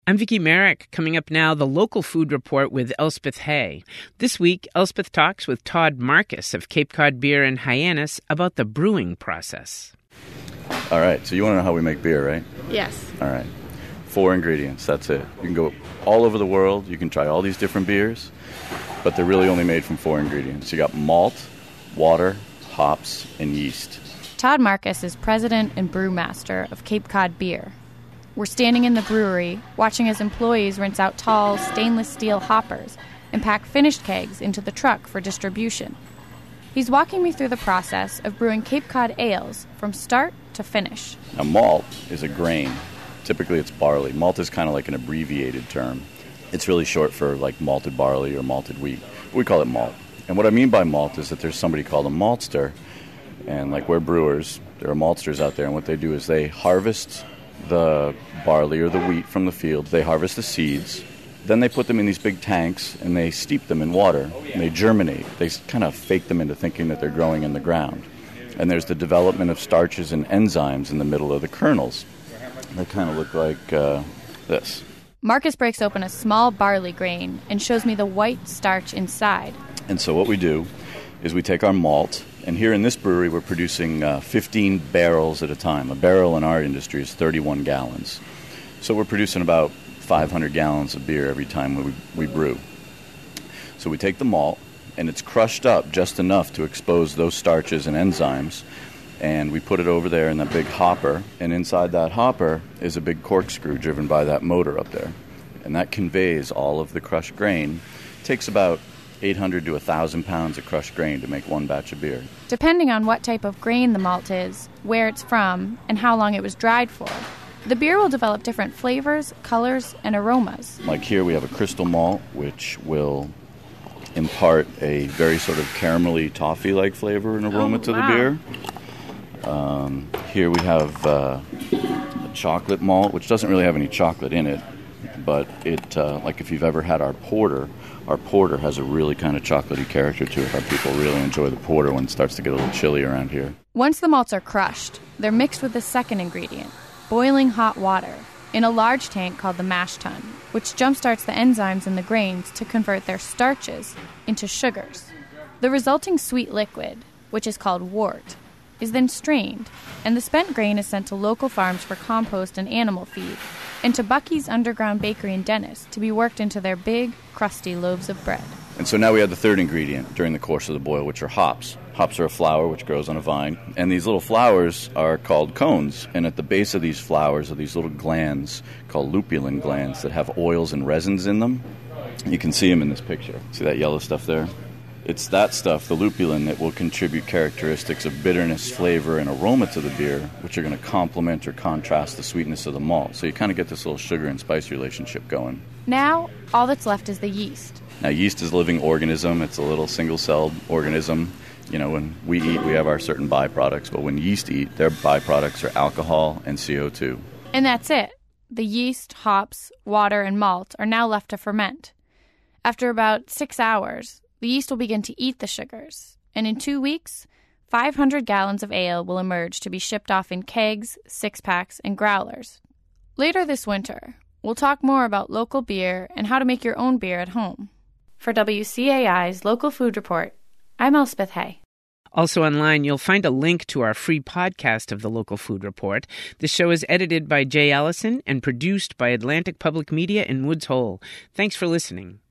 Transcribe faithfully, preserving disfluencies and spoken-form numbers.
I'm Vicki Merrick. Coming up now, the Local Food Report with Elspeth Hay. This week, Elspeth talks with Todd Marcus of Cape Cod Beer in Hyannis about the brewing process. All right, so you want to know how we make beer, right? Yes. All right. Four ingredients, that's it. You can go all over the world, you can try all these different beers, but they're really only made from four ingredients. You got malt, water, hops, and yeast. Todd Marcus is president and brewmaster of Cape Cod Beer. We're standing in the brewery, watching as employees rinse out tall, stainless steel hoppers and pack finished kegs into the truck for distribution. He's walking me through the process of brewing Cape Cod ales from start to finish. Now, malt is a grain. Typically, it's barley. Malt is kind of like an abbreviated term. It's really short for like malted barley or malted wheat. We call it malt. And what I mean by malt is that there's somebody called a maltster, and like we're brewers, there are maltsters out there, and what they do is they harvest the barley or the wheat from the field. They harvest the seeds. Then they put them in these big tanks and they steep them in water. And they germinate. They kind of fake them into thinking that they're growing in the ground. And there's the development of starches and enzymes in the middle of the kernels. They kind of look like uh, this. Marcus breaks open a small barley grain and shows me the white starch inside. And so what we do is we take our malt, and here in this brewery we're producing uh, fifteen barrels at a time. A barrel in our industry is thirty-one gallons. So we're producing about five hundred gallons of beer every time we, we brew. So we take the malt, and it's crushed up just enough to expose those starches and enzymes, and we put it over there in that big hopper, and inside that hopper is a big corkscrew driven by that motor up there. And that conveys all of the crushed grain. It takes about eight hundred to one thousand pounds of crushed grain to make one batch of beer. Depending on what type of grain the malt is, where it's from, and how long it was dried for, the beer will develop different flavors, colors, and aromas. Like here we have a crystal malt, which will impart a very sort of caramelly, toffee-like flavor and aroma oh, to wow. the beer. Um, here we have uh, a chocolate malt, which doesn't really have any chocolate in it, but it, uh, like if you've ever had our porter, our porter has a really kind of chocolatey character to it. Our people really enjoy the porter when it starts to get a little chilly around here. Once the malts are crushed, they're mixed with the second ingredient, boiling hot water, in a large tank called the mash tun, which jumpstarts the enzymes in the grains to convert their starches into sugars. The resulting sweet liquid, which is called wort, is then strained, and the spent grain is sent to local farms for compost and animal feed, and to Bucky's Underground Bakery in Dennis to be worked into their big, crusty loaves of bread. And so now we have the third ingredient during the course of the boil, which are hops. Hops are a flower which grows on a vine, and these little flowers are called cones, and at the base of these flowers are these little glands called lupulin glands that have oils and resins in them. You can see them in this picture. See that yellow stuff there? It's that stuff, the lupulin, that will contribute characteristics of bitterness, flavor, and aroma to the beer, which are going to complement or contrast the sweetness of the malt. So you kind of get this little sugar and spice relationship going. Now, all that's left is the yeast. Now, yeast is a living organism. It's a little single-celled organism. You know, when we eat, we have our certain byproducts, but when yeast eat, their byproducts are alcohol and C O two. And that's it. The yeast, hops, water, and malt are now left to ferment. After about six hours, the yeast will begin to eat the sugars, and in two weeks, five hundred gallons of ale will emerge to be shipped off in kegs, six-packs, and growlers. Later this winter, we'll talk more about local beer and how to make your own beer at home. For W C A I's Local Food Report, I'm Elspeth Hay. Also online, you'll find a link to our free podcast of the Local Food Report. The show is edited by Jay Allison and produced by Atlantic Public Media in Woods Hole. Thanks for listening.